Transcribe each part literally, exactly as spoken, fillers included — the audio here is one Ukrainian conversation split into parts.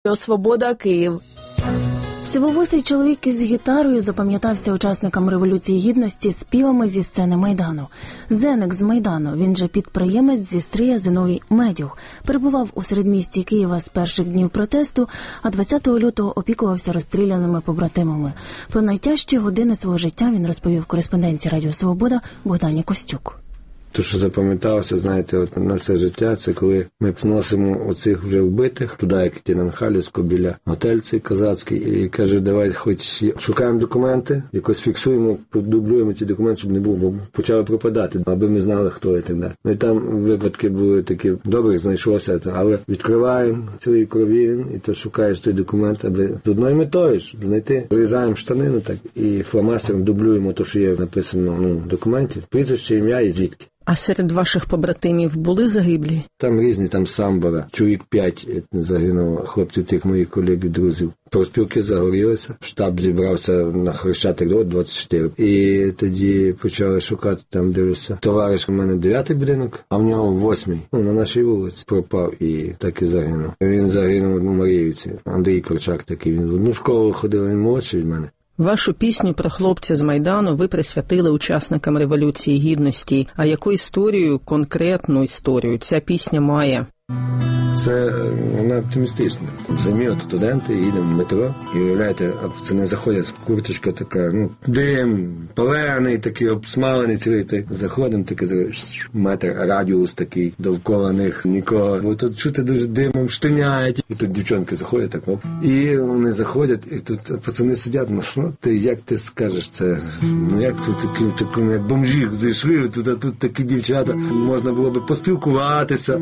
Свобода, Київ. Сивовусий чоловік із гітарою запам'ятався учасникам Революції Гідності співами зі сцени Майдану. Зеник з Майдану, він же підприємець зі Стрия Зиновій Медюх, перебував у середмісті Києва з перших днів протесту, а двадцятого лютого опікувався розстріляними побратимами. Про найтяжчі години свого життя він розповів кореспонденції Радіо Свобода Богдані Костюк. То, що запам'яталося, знаєте, от на все життя, це коли ми зносимо оцих вже вбитих, туди, як йти на Михайлівську, біля готель цей козацький, і каже, давай хоч шукаємо документи, якось фіксуємо, продублюємо ці документи, щоб не було, бо почали пропадати, аби ми знали, хто і так далі. Ну і там випадки були такі, добре знайшовся, але відкриваємо цілий крові, і то шукаєш той документ, аби з одною метою, щоб знайти. Вирізаємо штанину так, і фломастером дублюємо те, що є написано ну, в документі, прізвище, ім'я і звідки. А серед ваших побратимів були загиблі? Там різні, там Самбора. Чоловік п'ять загинуло хлопців тих моїх колегів, друзів. Профспілки загорілися, штаб зібрався на Хрещатик двадцять чотири. І тоді почали шукати, там дивлюся. Товариш у мене дев'ятий будинок, а в нього восьмий. Ну, на нашій вулиці пропав і так і загинув. Він загинув у Маріївці. Андрій Корчак такий, він в одну школу ходив, він молодший від мене. Вашу пісню про хлопця з Майдану ви присвятили учасникам Революції Гідності. А яку історію, конкретну історію ця пісня має? Це вона оптимістична. В зимі от студенти їдемо в метро, і уявляєте, а пацани заходять, курточка така, ну, дим, палений, такий обсмалений цілий, так заходимо, такий метр радіус такий, довкола них нікого. Бо тут чути дуже димом, штиняють. І тут дівчонки заходять так, оп. І вони заходять, і тут пацани сидять, ну, що ти, як ти скажеш це? Ну, як це такі, такі, як бомжі зайшли, тут, а тут такі дівчата, можна було би поспілкуватися.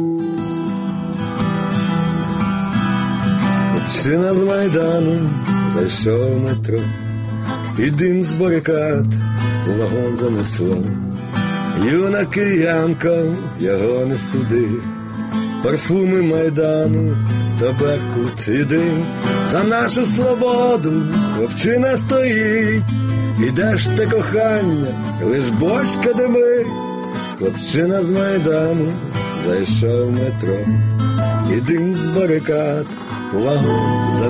Хлопчина з Майдану зайшов в метро, і дим з барикад у вагон занесло. Юна киянка, його не суди, парфуми Майдану, табакут і дим. За нашу свободу хлопчина стоїть, і де ж те кохання, лиш бочка димить. Хлопчина з Майдану зайшов в метро, і дим з барикад у вагон занесло.